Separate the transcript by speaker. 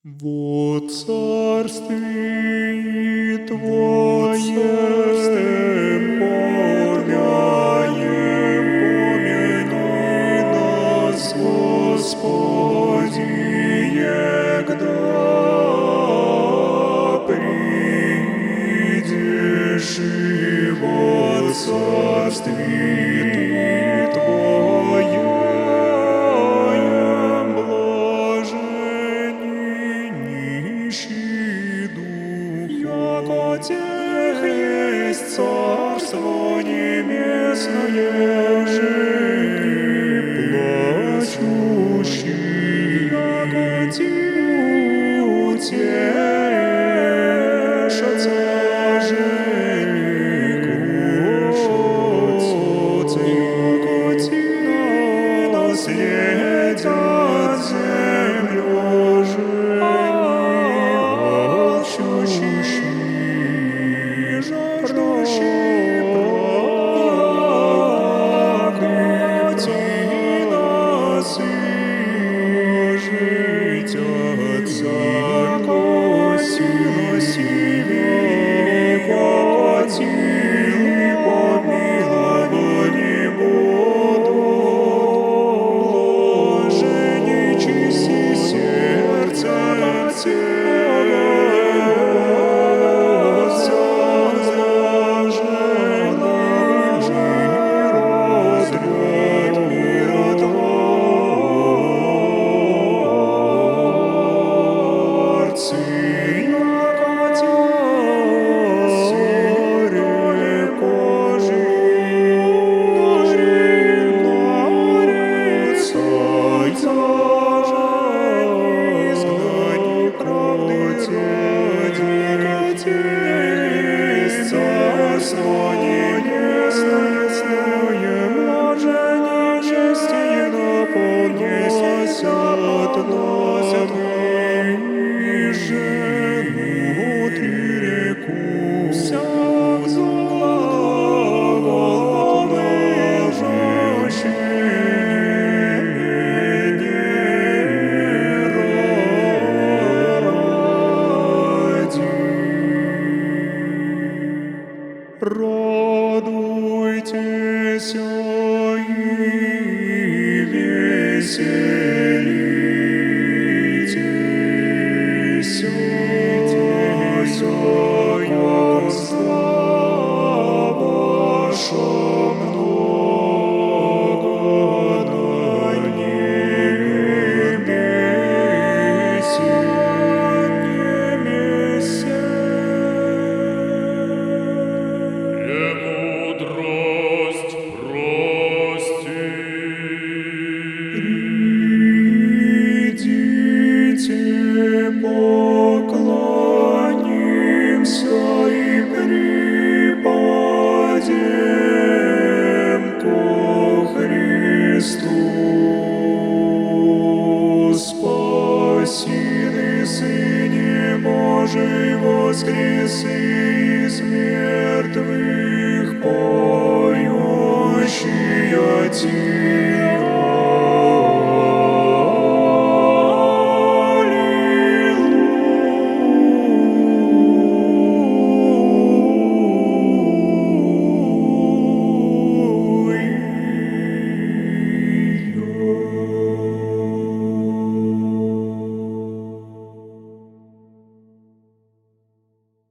Speaker 1: Во царствии Твоем помяни нас, Господи, егда придешь и во царствии Твоем блаженни нищий дух, яко тех есть царство небесное, жени плачущий, яко те утешатся, жени кружатся, яко те наследят землю, жени алчущий, жаждущий правды, жить от царкости покатили, помиловани будут, блажени чисти сердце Царство небесное, блаженни чести относят и жену внутри реку. Всяк радуйтесь и веселитесь, яко слава ваша много на небесе. Премудрость прости. Придите, поклонимся и припадем ко Христу. Спаси, Сыне Божий, воскреси из мертвых.